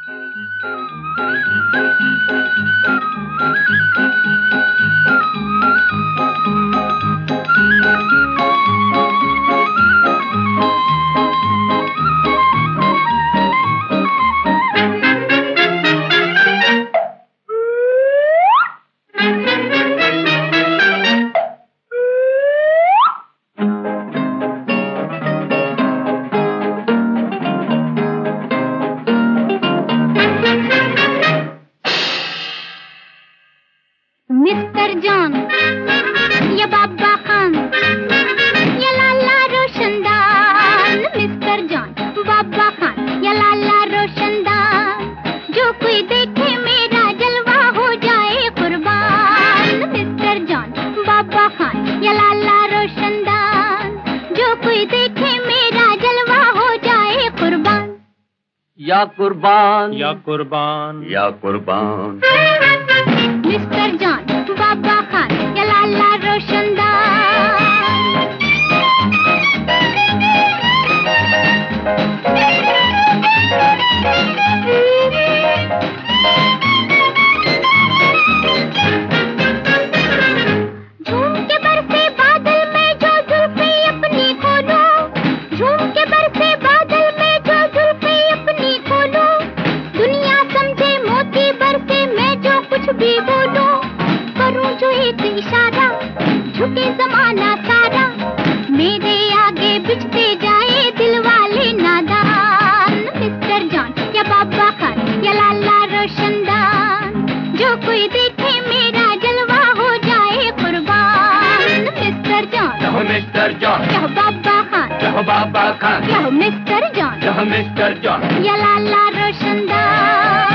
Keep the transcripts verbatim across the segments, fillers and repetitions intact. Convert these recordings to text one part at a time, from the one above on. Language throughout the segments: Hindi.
मिस्टर जॉन या बाबा खान या लाला रोशनदान, मिस्टर जॉन बाबा खान या लाला रोशनदान, जो कोई देखे मेरा जलवा हो जाए कुर्बान। मिस्टर जॉन बाबा खान या लाला रोशनदान, जो कोई देखे मेरा जलवा हो जाए कुर्बान। या कुर्बान या कुर्बान या कुर्बान। मिस्टर जॉन बाबा खान या लाला रोशनदान। झूम के बरसे बादल में जो जुल्फें अपनी खोलो, झूम के बरसे बादल में जो जुल्फें अपनी खोलो, दुनिया समझे मोती बरसे मैं जो कुछ भी बोलूं, करूं जो एक इशारा झुके जमाना सारा, मेरे आगे बिछते जाए दिल वाले नादान। मिस्टर जॉन या बाबा खान या लाला रोशनदान, जो कोई देखे मेरा जलवा हो जाए कुर्बान। मिस्टर जॉन यह मिस्टर जॉन, यह बाबा खान यह बाबा खान, यह मिस्टर जॉन, यह मिस्टर जॉन या लाला रोशनदान।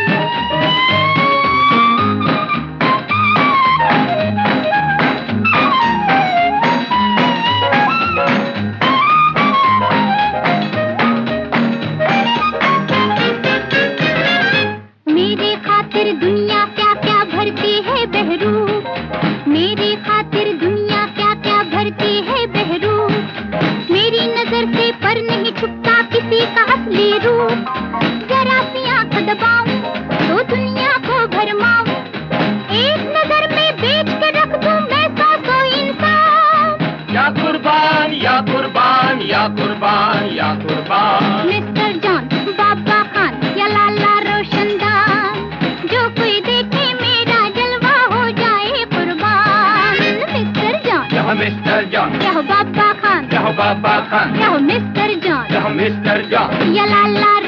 मेरे खातिर दुनिया क्या क्या भरती है बहरूप, मेरे खातिर दुनिया क्या क्या भरती है बहरूप, मेरी नजर से पर नहीं छुपता किसी का असली रूप, जरा सी आंख दबाऊं तो दुनिया को भरमाऊं, एक नजर में बेच के रख दूं मैं सौ सौ इंसान। या कुर्बान या कुर्बान या कुर्बान या कुर्बान। मिस्टर जॉन बाबा खान या लाला रोशनदान, जो कोई देखे मेरा जलवा हो जाए कुर्बान। मिस्टर जॉन यह मिस्टर जॉन, यह बाबा खान यह बाबा खान, यह मिस्टर जॉन, यह मिस्टर जॉन या लाला